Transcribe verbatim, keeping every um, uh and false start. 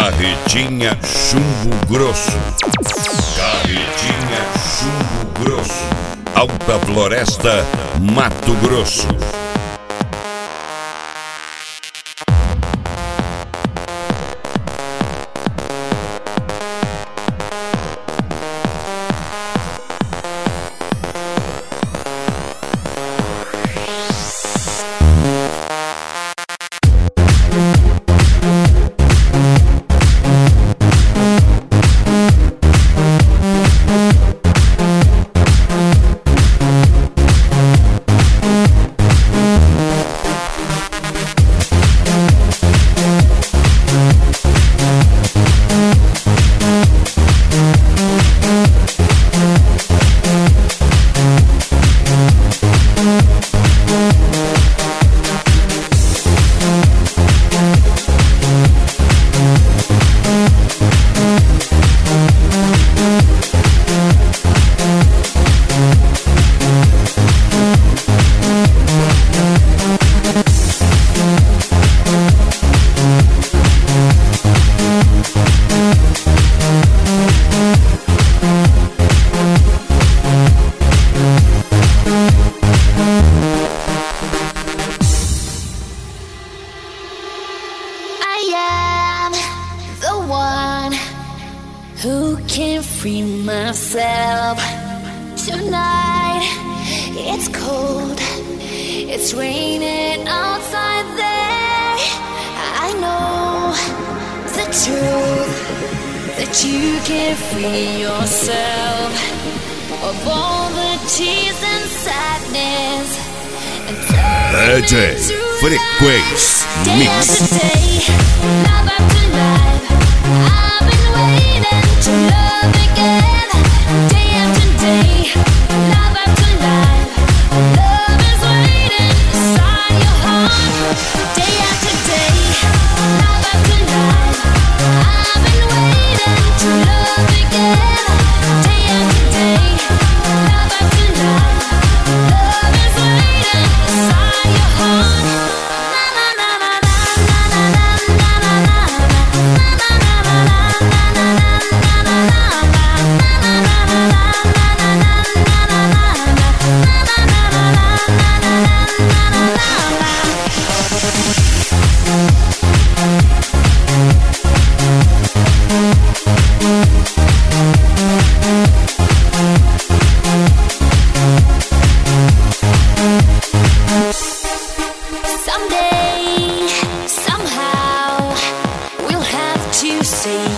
Carretinha Chumbo Grosso. Carretinha Chumbo Grosso. Alta Floresta, Mato Grosso. Who can free myself tonight? It's cold, it's raining outside there. I know the truth, that you can free yourself of all the tears and sadness and turn D J it to Frequência life. Day Mix. after day, love after life, I've been waiting to love again. Day after day, love after life, love is waiting inside your heart. Day after day, love after life, I've been waiting to love again. Day after day, love after life, love is waiting inside your heart. Na na na na na na na na na Someday, somehow, we'll have to say